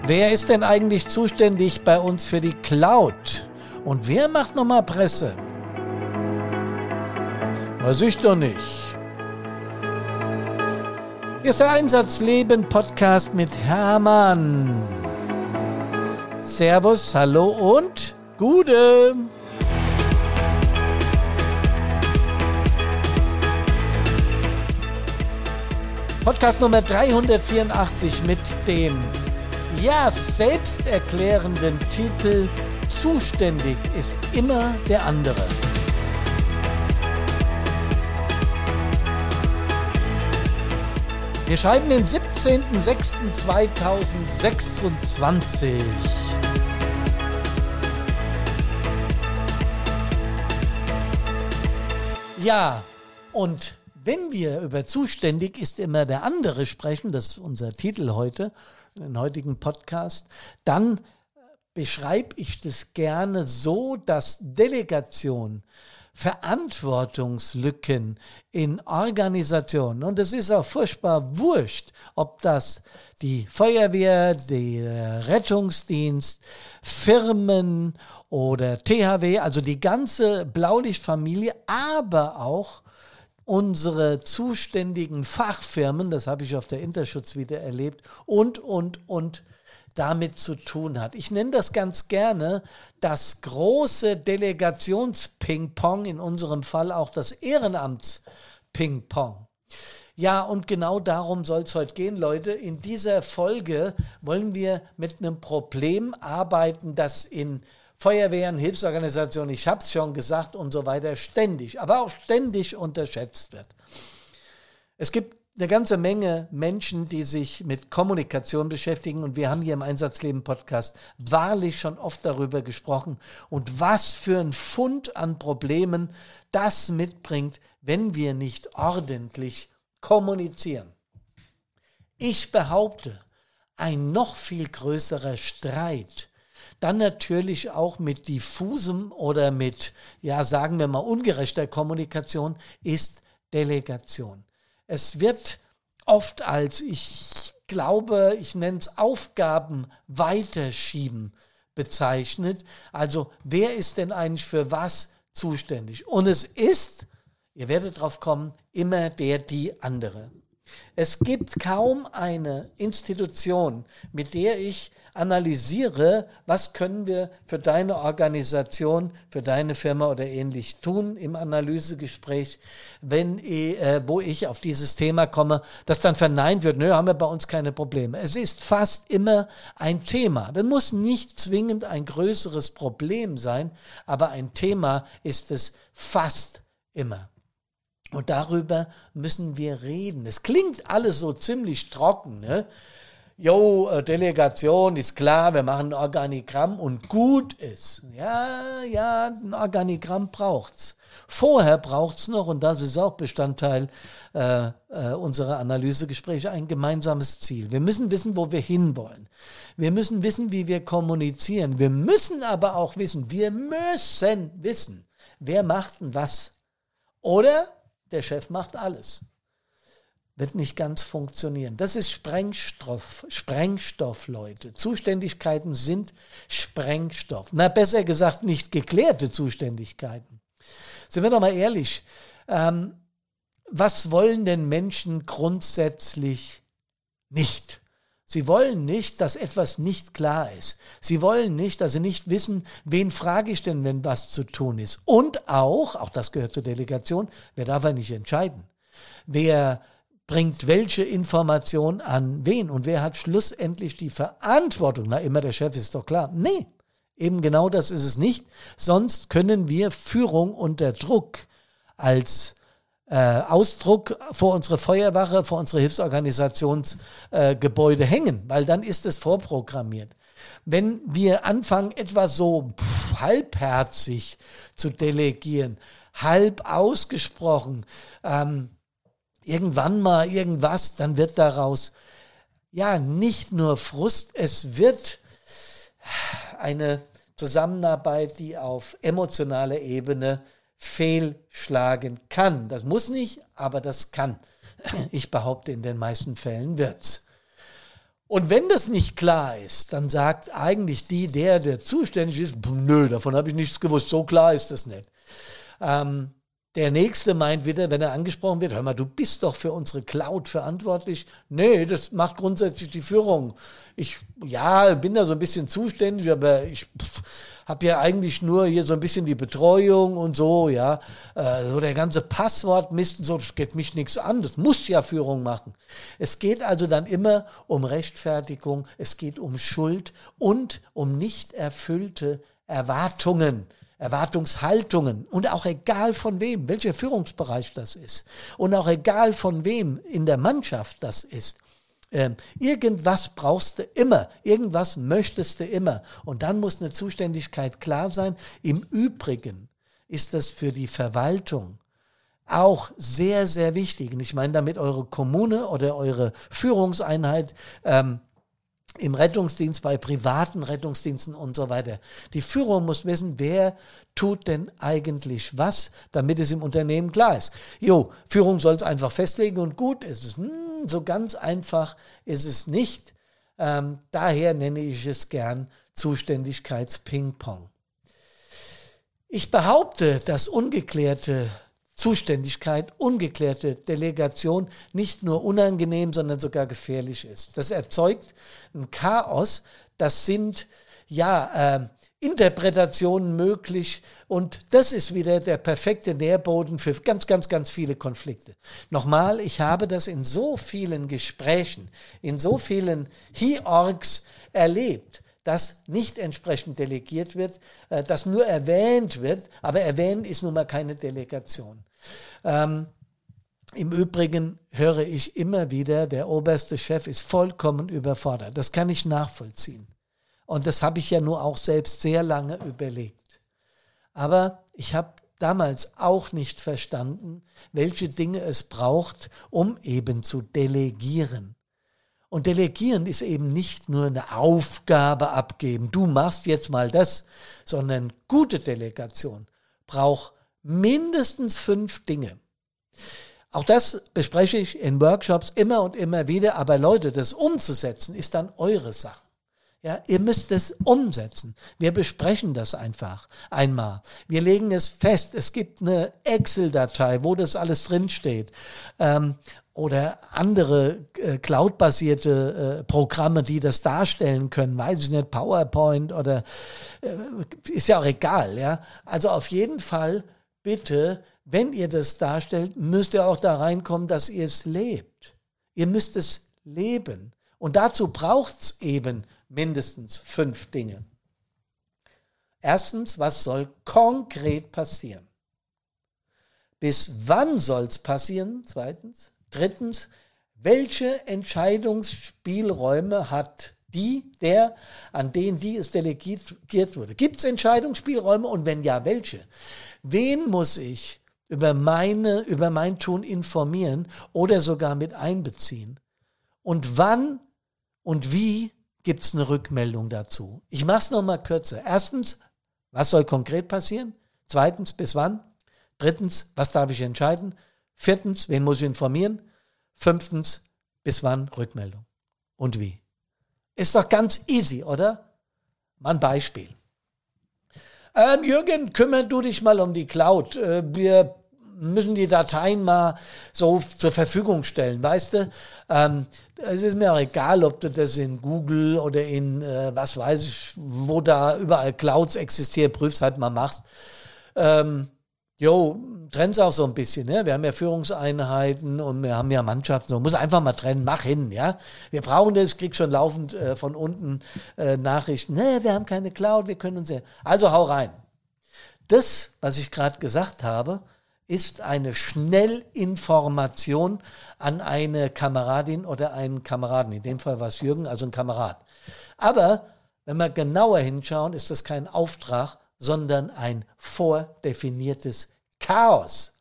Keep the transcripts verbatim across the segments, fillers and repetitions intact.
Wer ist denn eigentlich zuständig bei uns für die Cloud? Und wer macht nochmal Presse? Weiß ich doch nicht. Hier ist der Einsatzleben-Podcast mit Hermann. Servus, hallo und Gude. Podcast Nummer dreihundertvierundachtzig mit dem, ja, selbsterklärenden Titel Zuständig ist immer der andere. Wir schreiben den siebzehnten sechsten zweitausendsechsundzwanzig. Ja, und wenn wir über zuständig ist immer der andere sprechen, das ist unser Titel heute, den heutigen Podcast, dann beschreibe ich das gerne so, dass Delegation, Verantwortungslücken in Organisationen, und es ist auch furchtbar wurscht, ob das die Feuerwehr, der Rettungsdienst, Firmen oder T H W, also die ganze Blaulichtfamilie, aber auch unsere zuständigen Fachfirmen, das habe ich auf der Interschutz wieder erlebt, und, und, und damit zu tun hat. Ich nenne das ganz gerne das große Delegations-Ping-Pong, in unserem Fall auch das Ehrenamts-Ping-Pong. Ja, und genau darum soll es heute gehen, Leute. In dieser Folge wollen wir mit einem Problem arbeiten, das in Feuerwehren, Hilfsorganisationen, ich habe es schon gesagt und so weiter, ständig, aber auch ständig unterschätzt wird. Es gibt eine ganze Menge Menschen, die sich mit Kommunikation beschäftigen, und wir haben hier im Einsatzleben-Podcast wahrlich schon oft darüber gesprochen und was für ein Fund an Problemen das mitbringt, wenn wir nicht ordentlich kommunizieren. Ich behaupte, ein noch viel größerer Streit, dann natürlich auch mit diffusem oder mit, ja, sagen wir mal, ungerechter Kommunikation, ist Delegation. Es wird oft als, ich glaube, ich nenne es Aufgaben weiterschieben bezeichnet. Also wer ist denn eigentlich für was zuständig? Und es ist, ihr werdet drauf kommen, immer der, die andere. Es gibt kaum eine Institution, mit der ich analysiere, was können wir für deine Organisation, für deine Firma oder ähnlich tun im Analysegespräch, wenn, äh, wo ich auf dieses Thema komme, das dann verneint wird, nö, haben wir bei uns keine Probleme. Es ist fast immer ein Thema. Das muss nicht zwingend ein größeres Problem sein, aber ein Thema ist es fast immer. Und darüber müssen wir reden. Es klingt alles so ziemlich trocken, ne? Jo, Delegation ist klar, wir machen ein Organigramm und gut ist. Ja, ja, ein Organigramm braucht's. Vorher braucht's noch, und das ist auch Bestandteil äh, äh, unserer Analysegespräche, ein gemeinsames Ziel. Wir müssen wissen, wo wir hinwollen. Wir müssen wissen, wie wir kommunizieren. Wir müssen aber auch wissen, wir müssen wissen, wer macht denn was. Oder der Chef macht alles. Wird nicht ganz funktionieren. Das ist Sprengstoff, Sprengstoff, Leute. Zuständigkeiten sind Sprengstoff. Na, besser gesagt, nicht geklärte Zuständigkeiten. Sind wir doch mal ehrlich, ähm, was wollen denn Menschen grundsätzlich nicht? Sie wollen nicht, dass etwas nicht klar ist. Sie wollen nicht, dass sie nicht wissen, wen frage ich denn, wenn was zu tun ist. Und auch, auch das gehört zur Delegation, wer darf ja nicht entscheiden? Wer bringt welche Information an wen? Und wer hat schlussendlich die Verantwortung? Na, immer der Chef, ist doch klar. Nee, eben genau das ist es nicht. Sonst können wir Führung unter Druck als Äh, Ausdruck vor unsere Feuerwache, vor unsere Hilfsorganisationsgebäude äh, hängen, weil dann ist es vorprogrammiert. Wenn wir anfangen, etwas so pff, halbherzig zu delegieren, halb ausgesprochen, ähm, irgendwann mal irgendwas, dann wird daraus ja nicht nur Frust, es wird eine Zusammenarbeit, die auf emotionaler Ebene fehlschlagen kann. Das muss nicht, aber das kann. Ich behaupte, in den meisten Fällen wird's. Und wenn das nicht klar ist, dann sagt eigentlich die, der, der zuständig ist, nö, davon habe ich nichts gewusst, so klar ist das nicht. Ähm, der Nächste meint wieder, wenn er angesprochen wird, hör mal, du bist doch für unsere Cloud verantwortlich. Nee, das macht grundsätzlich die Führung. Ich, ja, bin da so ein bisschen zuständig, aber ich habe ja eigentlich nur hier so ein bisschen die Betreuung und so, ja. Äh, so der ganze Passwortmist und so, das geht mich nichts an. Das muss ja Führung machen. Es geht also dann immer um Rechtfertigung, es geht um Schuld und um nicht erfüllte Erwartungen. Erwartungshaltungen und auch egal von wem, welcher Führungsbereich das ist und auch egal von wem in der Mannschaft das ist. Ähm, irgendwas brauchst du immer, irgendwas möchtest du immer und dann muss eine Zuständigkeit klar sein. Im Übrigen ist das für die Verwaltung auch sehr, sehr wichtig. Und ich meine damit eure Kommune oder eure Führungseinheit, ähm, im Rettungsdienst, bei privaten Rettungsdiensten und so weiter. Die Führung muss wissen, wer tut denn eigentlich was, damit es im Unternehmen klar ist. Jo, Führung soll es einfach festlegen und gut ist es. Hm, so ganz einfach ist es nicht. Ähm, daher nenne ich es gern Zuständigkeits-Ping-Pong. Ich behaupte, dass ungeklärte Zuständigkeit, ungeklärte Delegation nicht nur unangenehm, sondern sogar gefährlich ist. Das erzeugt ein Chaos, das sind ja äh, Interpretationen möglich und das ist wieder der perfekte Nährboden für ganz, ganz, ganz viele Konflikte. Nochmal, ich habe das in so vielen Gesprächen, in so vielen Hi-Orgs erlebt, dass nicht entsprechend delegiert wird, äh, dass nur erwähnt wird, aber erwähnen ist nun mal keine Delegation. Ähm, Im Übrigen höre ich immer wieder, der oberste Chef ist vollkommen überfordert. Das kann ich nachvollziehen. Und das habe ich ja nur auch selbst sehr lange überlegt. Aber ich habe damals auch nicht verstanden, welche Dinge es braucht, um eben zu delegieren. Und delegieren ist eben nicht nur eine Aufgabe abgeben, du machst jetzt mal das, sondern gute Delegation braucht mindestens fünf Dinge. Auch das bespreche ich in Workshops immer und immer wieder, aber Leute, das umzusetzen ist dann eure Sache. Ja, ihr müsst es umsetzen. Wir besprechen das einfach einmal. Wir legen es fest. Es gibt eine Excel-Datei, wo das alles drinsteht. Ähm, oder andere äh, cloud-basierte äh, Programme, die das darstellen können. Weiß ich nicht, PowerPoint oder äh, ist ja auch egal. Ja? Also auf jeden Fall bitte, wenn ihr das darstellt, müsst ihr auch da reinkommen, dass ihr es lebt. Ihr müsst es leben. Und dazu braucht es eben mindestens fünf Dinge. Erstens, was soll konkret passieren? Bis wann soll es passieren? Zweitens. Drittens, welche Entscheidungsspielräume hat die, der, an den die es delegiert wurde? Gibt es Entscheidungsspielräume und wenn ja, welche? Wen muss ich über meine, über mein Tun informieren oder sogar mit einbeziehen? Und wann und wie gibt es eine Rückmeldung dazu? Ich mache es nochmal kürzer. Erstens, was soll konkret passieren? Zweitens, bis wann? Drittens, was darf ich entscheiden? Viertens, wen muss ich informieren? Fünftens, bis wann Rückmeldung? Und wie? Ist doch ganz easy, oder? Mal ein Beispiel. Ähm, Jürgen, kümmere du dich mal um die Cloud. Äh, wir müssen die Dateien mal so zur Verfügung stellen, weißt du? Ähm, es ist mir auch egal, ob du das in Google oder in, äh, was weiß ich, wo da überall Clouds existieren, prüfst halt mal, machst. Ähm, jo, trenn's auch so ein bisschen, ne? Wir haben ja Führungseinheiten und wir haben ja Mannschaften, so muss einfach mal trennen, mach hin, ja? Wir brauchen das, ich krieg schon laufend äh, von unten äh, Nachrichten, ne, wir haben keine Cloud, wir können uns ja, also hau rein. Das, was ich gerade gesagt habe, ist eine Schnellinformation an eine Kameradin oder einen Kameraden. In dem Fall war es Jürgen, also ein Kamerad. Aber wenn wir genauer hinschauen, ist das kein Auftrag, sondern ein vordefiniertes Chaos.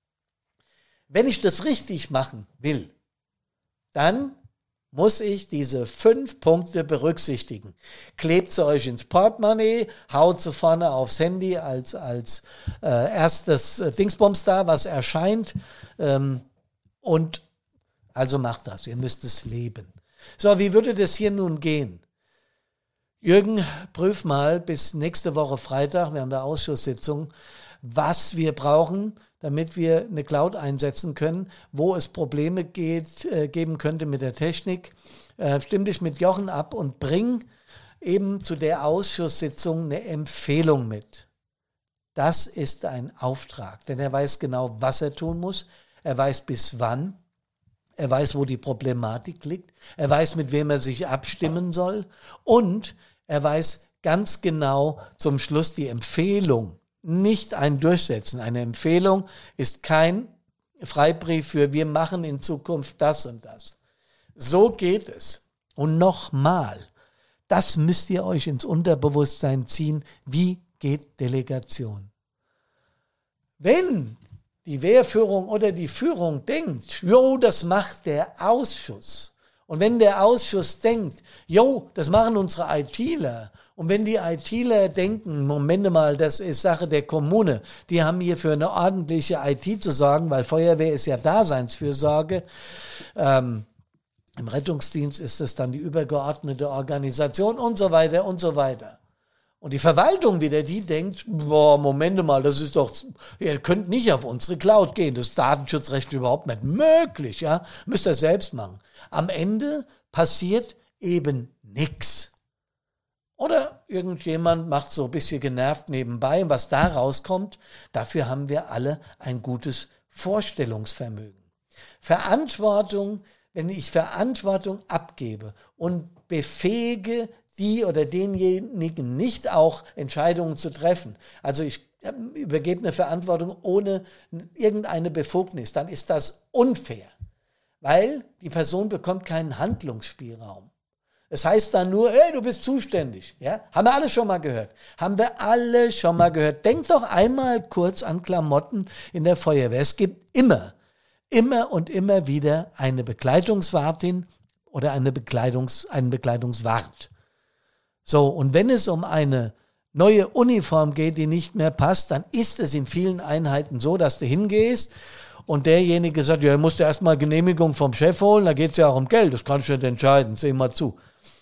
Wenn ich das richtig machen will, dann muss ich diese fünf Punkte berücksichtigen. Klebt sie euch ins Portemonnaie, haut sie vorne aufs Handy als, als äh, erstes äh, Dingsbums da, was erscheint. Ähm, und also macht das, ihr müsst es leben. So, wie würde das hier nun gehen? Jürgen, prüf mal bis nächste Woche Freitag, wir haben eine Ausschusssitzung, was wir brauchen, damit wir eine Cloud einsetzen können, wo es Probleme geht, äh, geben könnte mit der Technik. Äh, stimm dich mit Jochen ab und bring eben zu der Ausschusssitzung eine Empfehlung mit. Das ist ein Auftrag, denn er weiß genau, was er tun muss. Er weiß bis wann. Er weiß, wo die Problematik liegt. Er weiß, mit wem er sich abstimmen soll. Und er weiß ganz genau zum Schluss die Empfehlung. Nicht ein Durchsetzen. Eine Empfehlung ist kein Freibrief für wir machen in Zukunft das und das. So geht es. Und nochmal, das müsst ihr euch ins Unterbewusstsein ziehen. Wie geht Delegation? Wenn die Wehrführung oder die Führung denkt, jo, das macht der Ausschuss. Und wenn der Ausschuss denkt, jo, das machen unsere ITler. Und wenn die ITler denken, Moment mal, das ist Sache der Kommune, die haben hier für eine ordentliche I T zu sorgen, weil Feuerwehr ist ja Daseinsfürsorge. Ähm, Im Rettungsdienst ist es dann die übergeordnete Organisation und so weiter und so weiter. Und die Verwaltung wieder, die denkt, boah, Moment mal, das ist doch, ihr könnt nicht auf unsere Cloud gehen, das ist Datenschutzrecht überhaupt nicht möglich, ja, müsst ihr selbst machen. Am Ende passiert eben nichts. Oder irgendjemand macht so ein bisschen genervt nebenbei, und was da rauskommt, dafür haben wir alle ein gutes Vorstellungsvermögen. Verantwortung, wenn ich Verantwortung abgebe und befähige die oder denjenigen nicht auch Entscheidungen zu treffen. Also ich übergebe eine Verantwortung ohne irgendeine Befugnis, dann ist das unfair, weil die Person bekommt keinen Handlungsspielraum. Es heißt dann nur, hey, du bist zuständig. Ja? Haben wir alle schon mal gehört. Haben wir alle schon mal gehört. Denk doch einmal kurz an Klamotten in der Feuerwehr. Es gibt immer, immer und immer wieder eine Bekleidungswartin oder eine Bekleidungs, einen Bekleidungswart. So, und wenn es um eine neue Uniform geht, die nicht mehr passt, dann ist es in vielen Einheiten so, dass du hingehst und derjenige sagt, ja, er musste erstmal Genehmigung vom Chef holen, da geht es ja auch um Geld, das kannst du nicht entscheiden, seh mal zu.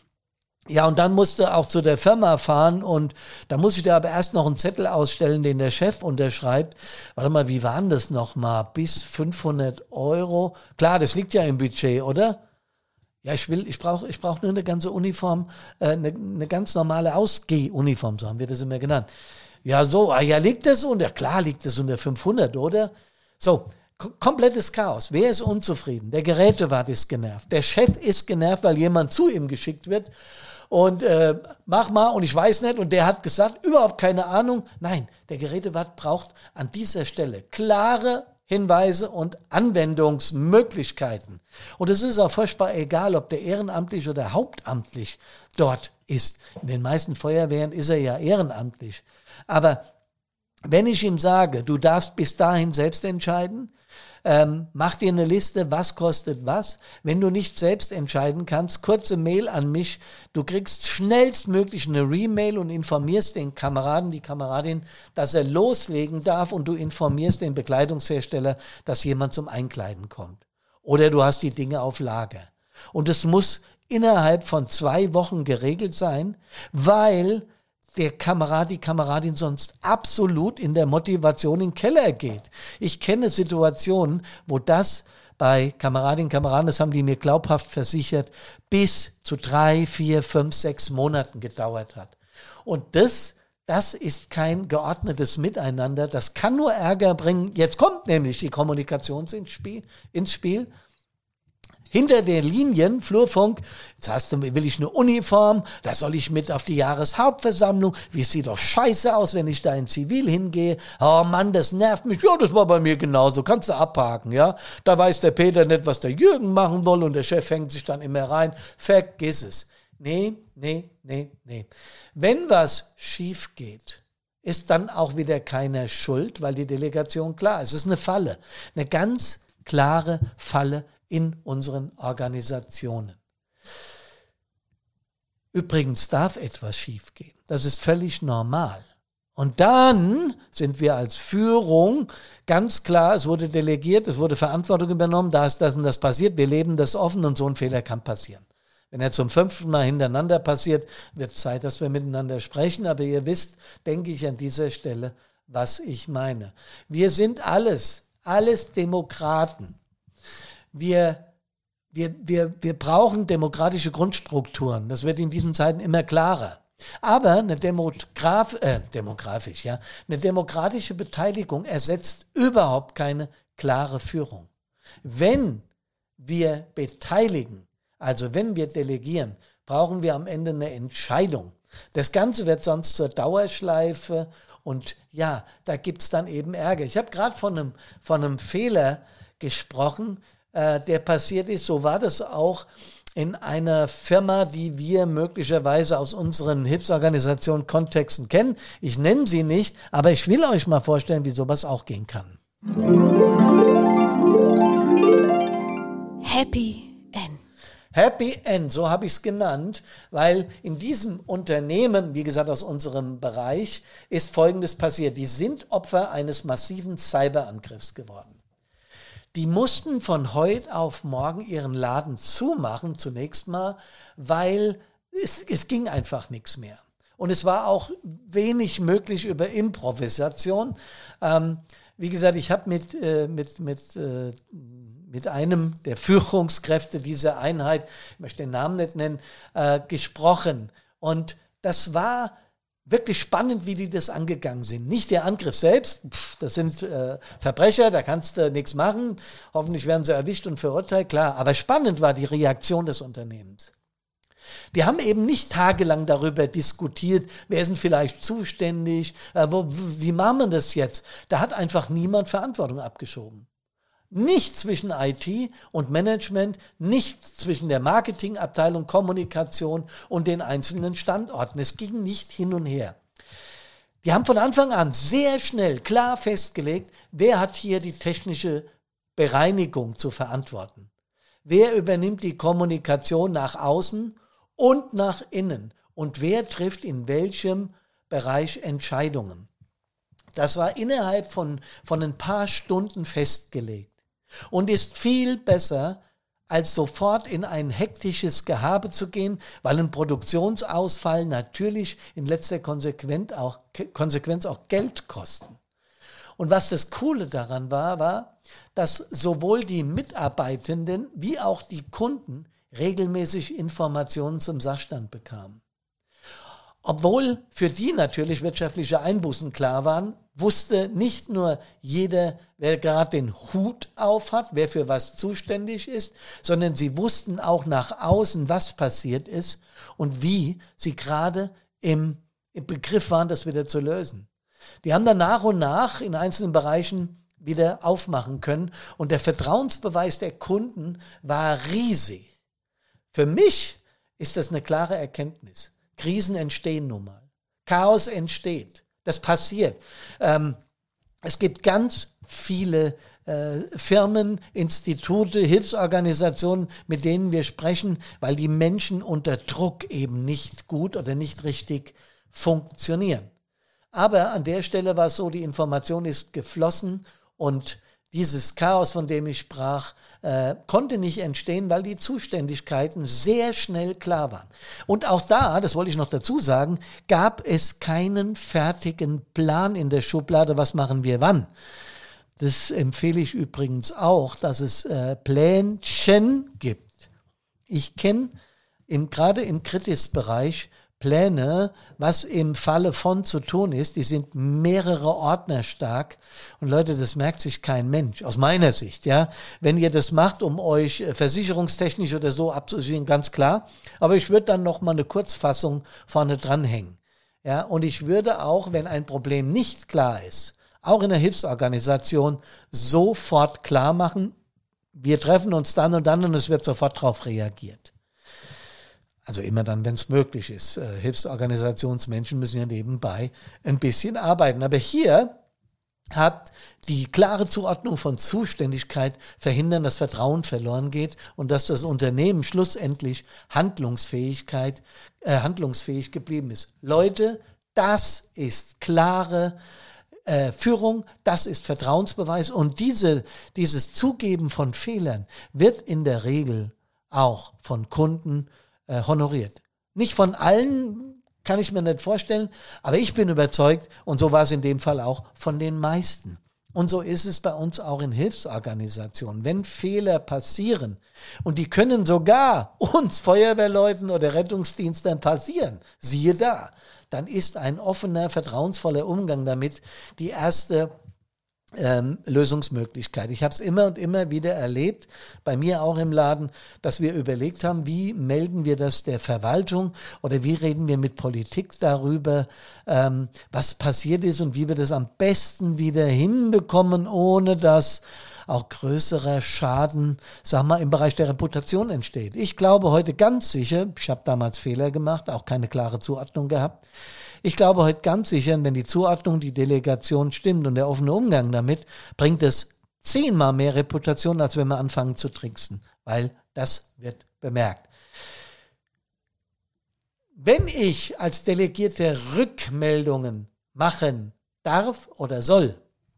Ja, und dann musst du auch zu der Firma fahren und da muss ich dir aber erst noch einen Zettel ausstellen, den der Chef unterschreibt. Warte mal, wie waren das nochmal? Bis fünfhundert Euro? Klar, das liegt ja im Budget, oder? Ja, ich will, ich brauche ich brauch nur eine ganze Uniform, äh, eine, eine ganz normale Ausgeh-Uniform, so haben wir das immer genannt. Ja, so, ah, ja, liegt das unter? Klar liegt das unter fünfhundert, oder? So, k- komplettes Chaos. Wer ist unzufrieden? Der Gerätewart ist genervt. Der Chef ist genervt, weil jemand zu ihm geschickt wird und äh, mach mal und ich weiß nicht und der hat gesagt, überhaupt keine Ahnung. Nein, der Gerätewart braucht an dieser Stelle klare Hinweise und Anwendungsmöglichkeiten. Und es ist auch furchtbar egal, ob der ehrenamtlich oder hauptamtlich dort ist. In den meisten Feuerwehren ist er ja ehrenamtlich. Aber wenn ich ihm sage, du darfst bis dahin selbst entscheiden, ähm, mach dir eine Liste, was kostet was. Wenn du nicht selbst entscheiden kannst, kurze Mail an mich. Du kriegst schnellstmöglich eine Remail und informierst den Kameraden, die Kameradin, dass er loslegen darf und du informierst den Bekleidungshersteller, dass jemand zum Einkleiden kommt. Oder du hast die Dinge auf Lager. Und es muss innerhalb von zwei Wochen geregelt sein, weil der Kamerad, die Kameradin sonst absolut in der Motivation in den Keller geht. Ich kenne Situationen, wo das bei Kameradinnen und Kameraden, das haben die mir glaubhaft versichert, bis zu drei, vier, fünf, sechs Monaten gedauert hat. Und das, das ist kein geordnetes Miteinander. Das kann nur Ärger bringen. Jetzt kommt nämlich die Kommunikation ins Spiel. Ins Spiel. Hinter den Linien, Flurfunk, jetzt hast du, will ich eine Uniform, da soll ich mit auf die Jahreshauptversammlung, wie es sieht doch scheiße aus, wenn ich da in Zivil hingehe, oh Mann, das nervt mich, ja, das war bei mir genauso, kannst du abhaken, ja, da weiß der Peter nicht, was der Jürgen machen soll und der Chef hängt sich dann immer rein, vergiss es. Nee, nee, nee, nee. Wenn was schief geht, ist dann auch wieder keiner schuld, weil die Delegation klar ist, es ist eine Falle, eine ganz klare Falle in unseren Organisationen. Übrigens darf etwas schiefgehen. Das ist völlig normal. Und dann sind wir als Führung ganz klar, es wurde delegiert, es wurde Verantwortung übernommen, da ist das und das passiert, wir leben das offen und so ein Fehler kann passieren. Wenn er zum fünften Mal hintereinander passiert, wird es Zeit, dass wir miteinander sprechen. Aber ihr wisst, denke ich an dieser Stelle, was ich meine. Wir sind alles, alles Demokraten. Wir, wir, wir, wir brauchen demokratische Grundstrukturen. Das wird in diesen Zeiten immer klarer. Aber eine Demograf, äh, demografisch, ja, eine demokratische Beteiligung ersetzt überhaupt keine klare Führung. Wenn wir beteiligen, also wenn wir delegieren, brauchen wir am Ende eine Entscheidung. Das Ganze wird sonst zur Dauerschleife und ja, da gibt es dann eben Ärger. Ich habe gerade von einem, von einem Fehler gesprochen, äh, der passiert ist. So war das auch in einer Firma, die wir möglicherweise aus unseren Hilfsorganisationen Kontexten kennen. Ich nenne sie nicht, aber ich will euch mal vorstellen, wie sowas auch gehen kann. Happy End. Happy End, so habe ich es genannt, weil in diesem Unternehmen, wie gesagt aus unserem Bereich, ist Folgendes passiert. Die sind Opfer eines massiven Cyberangriffs geworden. Die mussten von heute auf morgen ihren Laden zumachen, zunächst mal, weil es, es ging einfach nichts mehr. Und es war auch wenig möglich über Improvisation. Ähm, wie gesagt, ich habe mit, äh, mit, mit, äh, mit einem der Führungskräfte dieser Einheit, ich möchte den Namen nicht nennen, äh, gesprochen. Und das war wirklich spannend, wie die das angegangen sind. Nicht der Angriff selbst, pff, das sind äh, Verbrecher, da kannst du nichts machen. Hoffentlich werden sie erwischt und verurteilt, klar. Aber spannend war die Reaktion des Unternehmens. Die haben eben nicht tagelang darüber diskutiert, wer ist denn vielleicht zuständig, äh, wo, wie machen wir das jetzt? Da hat einfach niemand Verantwortung abgeschoben. Nicht zwischen I T und Management, nicht zwischen der Marketingabteilung, Kommunikation und den einzelnen Standorten. Es ging nicht hin und her. Die haben von Anfang an sehr schnell klar festgelegt, wer hat hier die technische Bereinigung zu verantworten. Wer übernimmt die Kommunikation nach außen und nach innen und wer trifft in welchem Bereich Entscheidungen. Das war innerhalb von, von ein paar Stunden festgelegt. Und ist viel besser, als sofort in ein hektisches Gehabe zu gehen, weil ein Produktionsausfall natürlich in letzter Konsequenz auch, Konsequenz auch Geld kosten. Und was das Coole daran war, war, dass sowohl die Mitarbeitenden wie auch die Kunden regelmäßig Informationen zum Sachstand bekamen. Obwohl für die natürlich wirtschaftliche Einbußen klar waren, wusste nicht nur jeder, wer gerade den Hut auf hat, wer für was zuständig ist, sondern sie wussten auch nach außen, was passiert ist und wie sie gerade im, im Begriff waren, das wieder zu lösen. Die haben dann nach und nach in einzelnen Bereichen wieder aufmachen können und der Vertrauensbeweis der Kunden war riesig. Für mich ist das eine klare Erkenntnis. Krisen entstehen nun mal. Chaos entsteht. Das passiert. Ähm, es gibt ganz viele äh, Firmen, Institute, Hilfsorganisationen, mit denen wir sprechen, weil die Menschen unter Druck eben nicht gut oder nicht richtig funktionieren. Aber an der Stelle war es so, die Information ist geflossen und dieses Chaos, von dem ich sprach, äh, konnte nicht entstehen, weil die Zuständigkeiten sehr schnell klar waren. Und auch da, das wollte ich noch dazu sagen, gab es keinen fertigen Plan in der Schublade, was machen wir wann. Das empfehle ich übrigens auch, dass es äh, Plänchen gibt. Ich kenne im, gerade im Kritis-Bereich Pläne, was im Falle von zu tun ist, die sind mehrere Ordner stark und Leute, das merkt sich kein Mensch, aus meiner Sicht, ja. Wenn ihr das macht, um euch versicherungstechnisch oder so abzusichern, ganz klar, aber ich würde dann noch mal eine Kurzfassung vorne dranhängen, ja, und ich würde auch, wenn ein Problem nicht klar ist, auch in der Hilfsorganisation sofort klar machen, wir treffen uns dann und dann und es wird sofort darauf reagiert. Also immer dann, wenn es möglich ist. Äh, Hilfsorganisationsmenschen müssen ja nebenbei ein bisschen arbeiten. Aber hier hat die klare Zuordnung von Zuständigkeit verhindern, dass Vertrauen verloren geht und dass das Unternehmen schlussendlich Handlungsfähigkeit, äh, handlungsfähig geblieben ist. Leute, das ist klare äh, Führung, das ist Vertrauensbeweis und diese, dieses Zugeben von Fehlern wird in der Regel auch von Kunden äh, honoriert. Nicht von allen, kann ich mir nicht vorstellen, aber ich bin überzeugt, und so war es in dem Fall auch, von den meisten. Und so ist es bei uns auch in Hilfsorganisationen. Wenn Fehler passieren, und die können sogar uns Feuerwehrleuten oder Rettungsdiensten passieren, siehe da, dann ist ein offener, vertrauensvoller Umgang damit die erste Ähm, Lösungsmöglichkeit. Ich habe es immer und immer wieder erlebt, bei mir auch im Laden, dass wir überlegt haben, wie melden wir das der Verwaltung oder wie reden wir mit Politik darüber, ähm, was passiert ist und wie wir das am besten wieder hinbekommen, ohne dass auch größerer Schaden, sag mal, im Bereich der Reputation entsteht. Ich glaube heute ganz sicher, ich habe damals Fehler gemacht, auch keine klare Zuordnung gehabt, ich glaube heute ganz sicher, wenn die Zuordnung, die Delegation stimmt und der offene Umgang damit, bringt es zehnmal mehr Reputation, als wenn wir anfangen zu tricksen, weil das wird bemerkt. Wenn ich als Delegierter Rückmeldungen machen darf oder soll,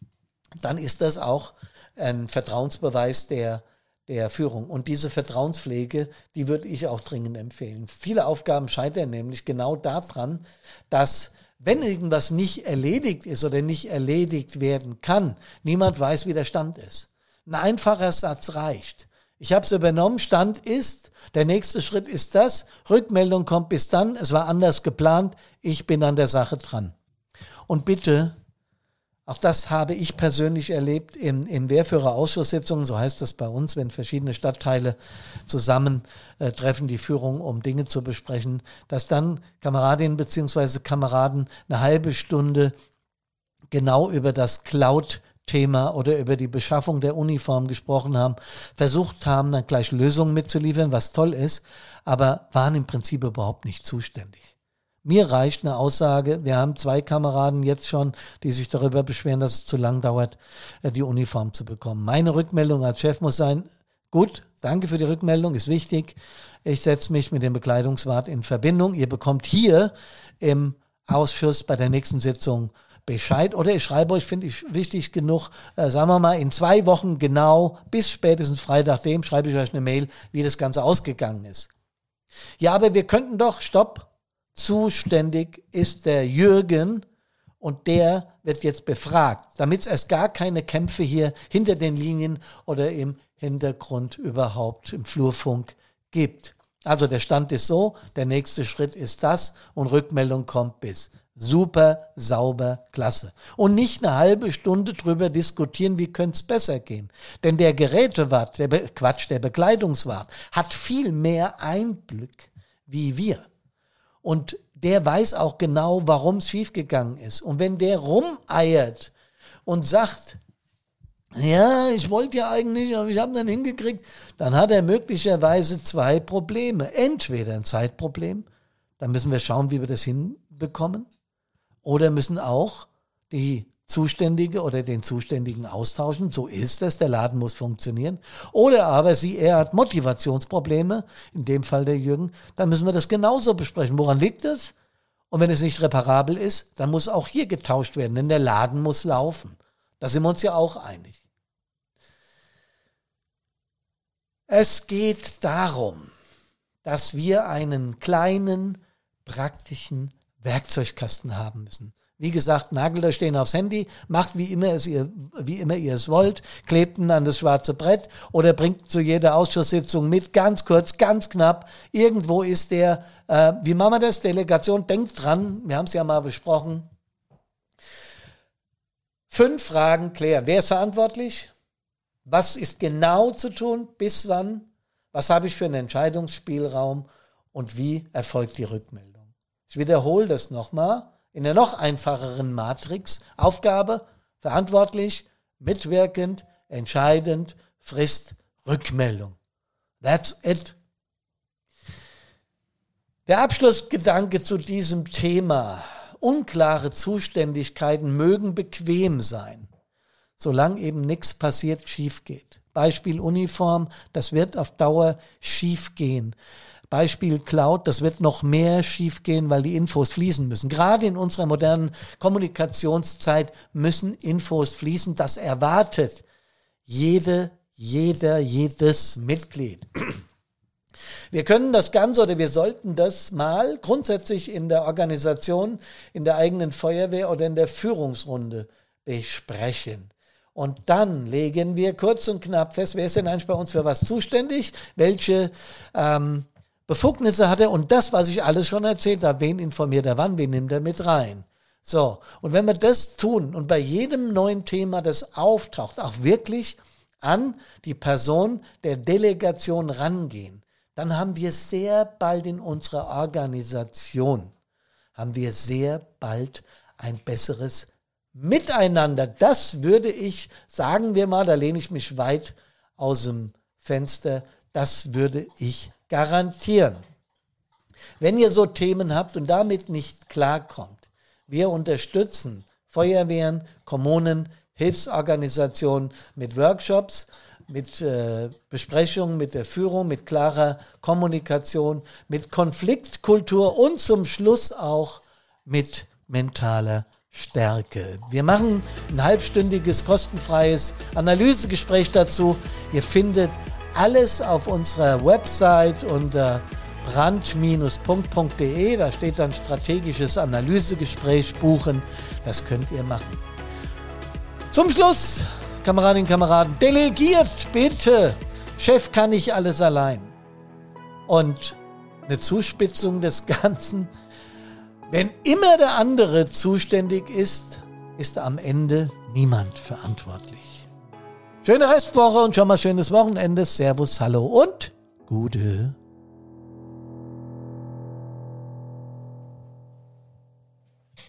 dann ist das auch ein Vertrauensbeweis der der Führung. Und diese Vertrauenspflege, die würde ich auch dringend empfehlen. Viele Aufgaben scheitern nämlich genau daran, dass, wenn irgendwas nicht erledigt ist oder nicht erledigt werden kann, niemand weiß, wie der Stand ist. Ein einfacher Satz reicht. Ich habe es übernommen, Stand ist, der nächste Schritt ist das, Rückmeldung kommt bis dann, es war anders geplant, ich bin an der Sache dran. Und bitte, auch das habe ich persönlich erlebt in, in Wehrführerausschusssitzungen, so heißt das bei uns, wenn verschiedene Stadtteile zusammentreffen, die Führung, um Dinge zu besprechen, dass dann Kameradinnen bzw. Kameraden eine halbe Stunde genau über das Cloud-Thema oder über die Beschaffung der Uniform gesprochen haben, versucht haben, dann gleich Lösungen mitzuliefern, was toll ist, aber waren im Prinzip überhaupt nicht zuständig. Mir reicht eine Aussage, wir haben zwei Kameraden jetzt schon, die sich darüber beschweren, dass es zu lang dauert, die Uniform zu bekommen. Meine Rückmeldung als Chef muss sein, gut, danke für die Rückmeldung, ist wichtig. Ich setze mich mit dem Bekleidungswart in Verbindung. Ihr bekommt hier im Ausschuss bei der nächsten Sitzung Bescheid. Oder ich schreibe euch, finde ich wichtig genug, äh, sagen wir mal, in zwei Wochen genau, bis spätestens Freitag dem, schreibe ich euch eine Mail, wie das Ganze ausgegangen ist. Ja, aber wir könnten doch, stopp, zuständig ist der Jürgen und der wird jetzt befragt, damit es erst gar keine Kämpfe hier hinter den Linien oder im Hintergrund überhaupt im Flurfunk gibt. Also der Stand ist so, der nächste Schritt ist das und Rückmeldung kommt bis. Super, sauber, klasse. Und nicht eine halbe Stunde drüber diskutieren, wie könnte es besser gehen. Denn der Gerätewart, der Be- Quatsch, der Bekleidungswart hat viel mehr Einblick wie wir. Und der weiß auch genau, warum es schiefgegangen ist. Und wenn der rumeiert und sagt, ja, ich wollte ja eigentlich, aber ich habe dann hingekriegt, dann hat er möglicherweise zwei Probleme. Entweder ein Zeitproblem, dann müssen wir schauen, wie wir das hinbekommen, oder müssen auch die Zuständige oder den Zuständigen austauschen. So ist es, der Laden muss funktionieren. Oder aber sie, er hat Motivationsprobleme, in dem Fall der Jürgen, dann müssen wir das genauso besprechen. Woran liegt das? Und wenn es nicht reparabel ist, dann muss auch hier getauscht werden, denn der Laden muss laufen. Da sind wir uns ja auch einig. Es geht darum, dass wir einen kleinen, praktischen Werkzeugkasten haben müssen. Wie gesagt, nagelt euch den aufs Handy, macht wie immer, es ihr, wie immer ihr es wollt, klebt ihn an das schwarze Brett oder bringt zu jeder Ausschusssitzung mit, ganz kurz, ganz knapp. Irgendwo ist der, äh, wie machen wir das? Delegation, denkt dran, wir haben es ja mal besprochen. Fünf Fragen klären. Wer ist verantwortlich? Was ist genau zu tun? Bis wann? Was habe ich für einen Entscheidungsspielraum? Und wie erfolgt die Rückmeldung? Ich wiederhole das nochmal. In der noch einfacheren Matrix, Aufgabe, verantwortlich, mitwirkend, entscheidend, Frist, Rückmeldung. That's it. Der Abschlussgedanke zu diesem Thema. Unklare Zuständigkeiten mögen bequem sein, solange eben nichts passiert, schief geht. Beispiel Uniform, das wird auf Dauer schief gehen. Beispiel Cloud, das wird noch mehr schiefgehen, weil die Infos fließen müssen. Gerade in unserer modernen Kommunikationszeit müssen Infos fließen. Das erwartet jede, jeder, jedes Mitglied. Wir können das Ganze oder wir sollten das mal grundsätzlich in der Organisation, in der eigenen Feuerwehr oder in der Führungsrunde besprechen. Und dann legen wir kurz und knapp fest, wer ist denn eigentlich bei uns für was zuständig, welche ähm, Befugnisse hat er und das, was ich alles schon erzählt habe, wen informiert er wann, wen nimmt er mit rein. So, und wenn wir das tun und bei jedem neuen Thema, das auftaucht, auch wirklich an die Person der Delegation rangehen, dann haben wir sehr bald in unserer Organisation, haben wir sehr bald ein besseres Miteinander. Das würde ich, sagen wir mal, da lehne ich mich weit aus dem Fenster, das würde ich garantieren. Wenn ihr so Themen habt und damit nicht klarkommt, wir unterstützen Feuerwehren, Kommunen, Hilfsorganisationen mit Workshops, mit äh, Besprechungen, mit der Führung, mit klarer Kommunikation, mit Konfliktkultur und zum Schluss auch mit mentaler Stärke. Wir machen ein halbstündiges, kostenfreies Analysegespräch dazu. Ihr findet alles auf unserer Website unter brand Punkt punkt de, da steht dann strategisches Analysegespräch buchen, das könnt ihr machen. Zum Schluss, Kameradinnen und Kameraden, delegiert bitte, Chef kann nicht alles allein. Und eine Zuspitzung des Ganzen, wenn immer der andere zuständig ist, ist am Ende niemand verantwortlich. Schöne Restwoche und schon mal schönes Wochenende, Servus, Hallo und gute